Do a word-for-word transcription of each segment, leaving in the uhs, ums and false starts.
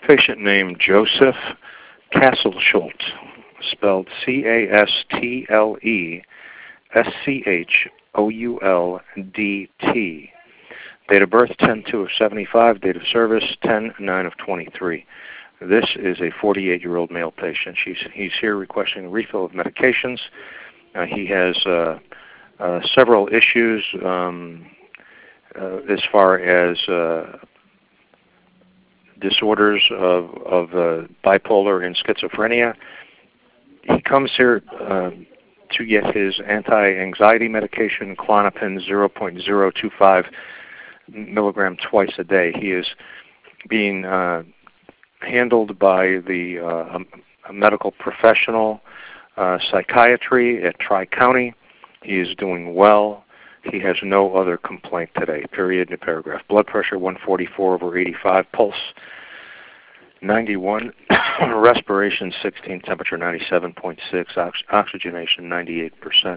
Patient name Joseph Castlesholt, spelled C A S T L E S C H O U L D T. Date of birth ten two of seventy-five, date of service ten nine of twenty-three. This is a forty-eight-year-old male patient. She's, he's here requesting a refill of medications. Uh, he has uh, uh, several issues um, uh, as far as uh, disorders of, of uh, bipolar and schizophrenia. He comes here uh, to get his anti-anxiety medication, Klonopin zero point zero two five milligram twice a day. He is being uh, handled by the uh, a medical professional, uh, psychiatry at Tri-County. He is doing well. He has no other complaint today, period, new paragraph. Blood pressure one forty-four over eighty-five, pulse ninety-one, respiration sixteen, temperature ninety-seven point six, ox oxygenation ninety-eight percent.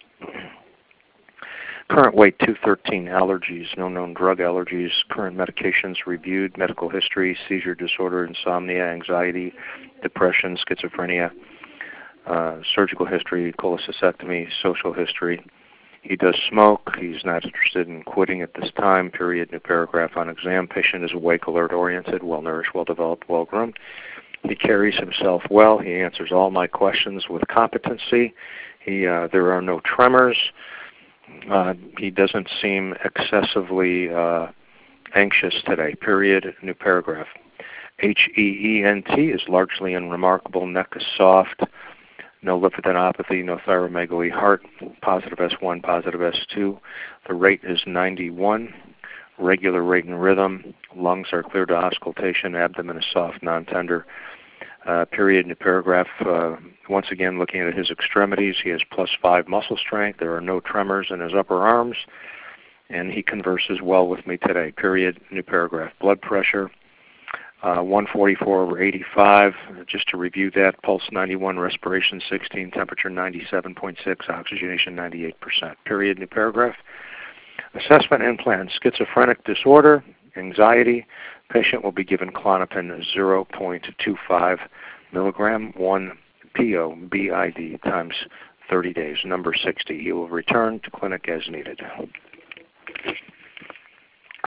Current weight two thirteen, allergies, no known drug allergies, current medications reviewed, medical history, seizure disorder, insomnia, anxiety, depression, schizophrenia, uh, surgical history, cholecystectomy, social history. He does smoke. He's not interested in quitting at this time, period, new paragraph. On exam, patient is awake, alert, oriented, well-nourished, well-developed, well-groomed. He carries himself well. He answers all my questions with competency. He, uh, there are no tremors. Uh, he doesn't seem excessively uh, anxious today, period, new paragraph. H E E N T is largely unremarkable. Neck is soft. No lymphadenopathy, no thyromegaly. Heart, positive S one, positive S two. The rate is ninety-one. Regular rate and rhythm. Lungs are clear to auscultation. Abdomen is soft, non-tender. Uh, period, new paragraph. Uh, once again, looking at his extremities, he has plus five muscle strength. There are no tremors in his upper arms. And he converses well with me today, period, new paragraph. Blood pressure, uh, one forty-four over eighty-five. Just to review that, pulse ninety-one, respiration sixteen, temperature ninety-seven point six, oxygenation ninety-eight percent, period, new paragraph. Assessment and plan, schizophrenic disorder, anxiety. Patient will be given Klonopin zero point two five milligram, one P O B I D times thirty days, number sixty. He will return to clinic as needed.